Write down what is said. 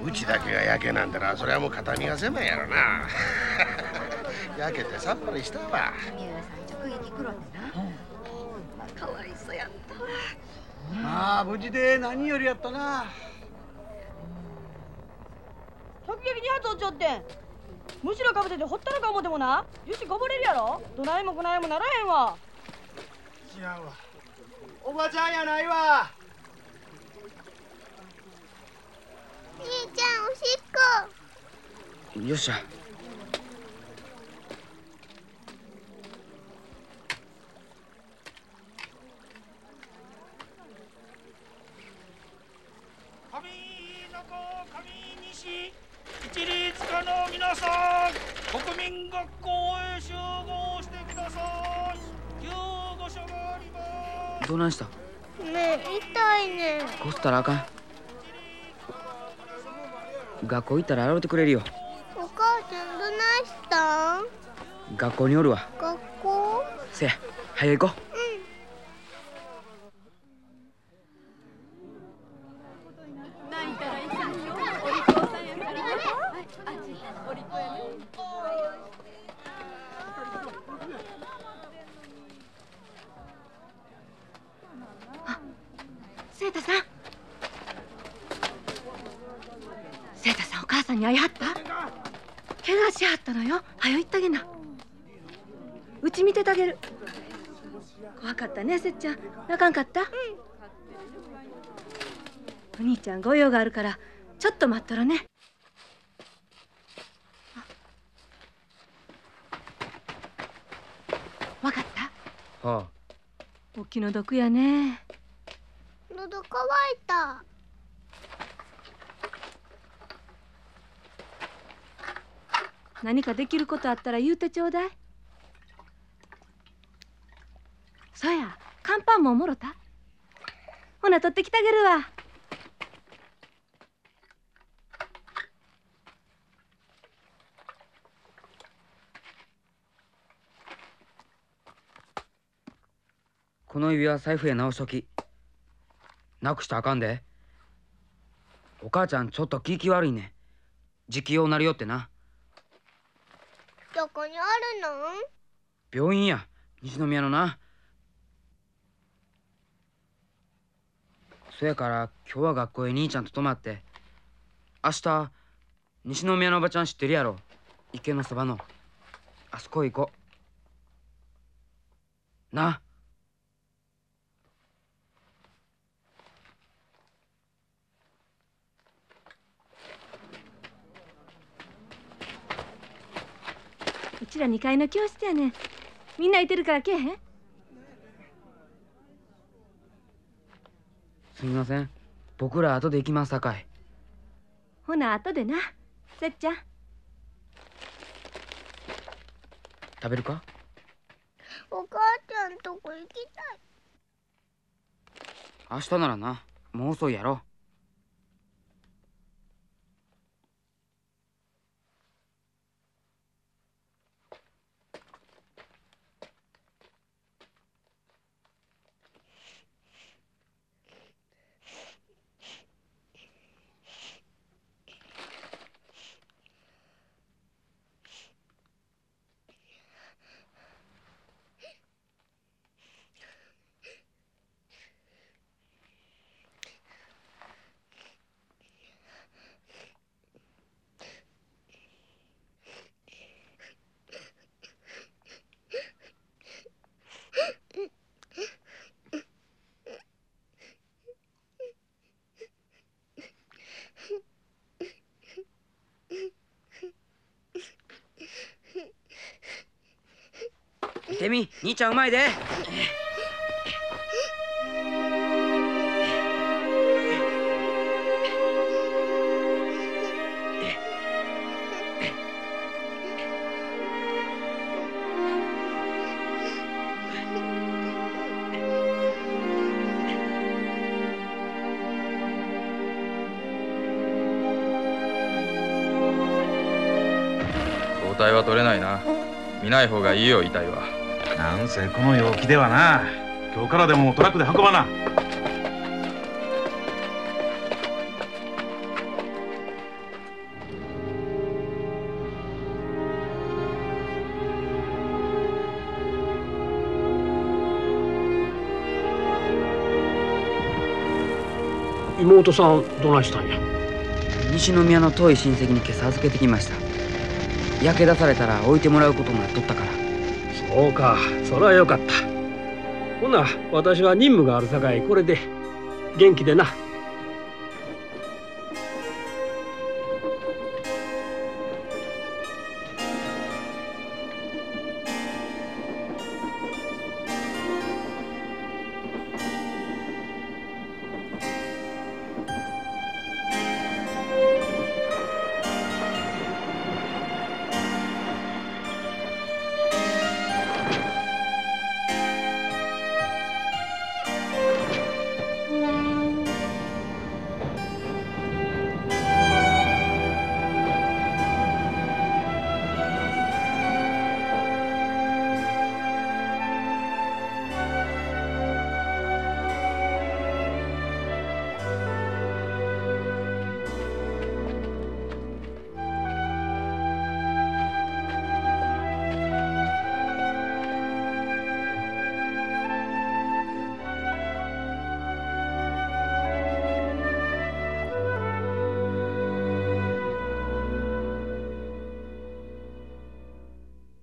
うちだけがやけなんだらそれはもう肩身が狭いやろな。焼けてさっぱりしたわ。 三浦さん直撃苦労ってな。かわいそうやったわ。 まあ無事で何よりやったな。 直撃2発落ちよってん。むしろかぶせてほったらか思てもな樹脂こぼれるやろ。どないもこないもならへんわ。 違うわ、おばちゃんやないわ。 兄ちゃんおしっこ。 よっしゃ。 一律家の皆さん、国民学校へ集合してください。救護所があります。 どないした？ 目痛いねん。 こすったらあかん。学校行ったら洗うてくれるよ。 お母ちゃんどないしたん？ 学校におるわ。 学校？ せや、早行こう。 清太さん。清太さんお母さんに会いはった？怪我しはったのよ。はよ行ってあげな。うち見ててあげる。怖かったねせっちゃん。泣かんかった？お兄ちゃんご用があるからちょっと待っとらね。わかった？ はあ。 お気の毒やね。 喉乾いた。 何かできることあったら言うてちょうだい。そや、乾パンももろた。ほな取ってきてあげるわ。 この指輪財布へ直しとき。なくしたらあかんで。お母ちゃんちょっと気悪いね。時期用なりよってな。 どこにあるの？ 病院や、西宮のな。そやから今日は学校へ兄ちゃんと泊まって、明日西宮のおばちゃん知ってるやろ。池のそばのあそこ行こうな。 うちら2階の教室やねん。みんないてるから来えへん？ すみません、僕ら後で行きますさかい。 ほな後でな。せっちゃん食べるか？ お母ちゃんとこ行きたい。 明日ならな、もう遅いやろ。見てみ、兄ちゃんうまいで。 抗体は取れないな。見ない方がいいよ、遺体は。 なんせこの陽気ではな。今日からでもトラックで運ばな。 妹さんどないしたんや。 西宮の遠い親戚に今朝預けてきました。焼け出されたら置いてもらうことになっとったから。 そうか、それはよかった。ほな私は任務があるさかいこれで。元気でな。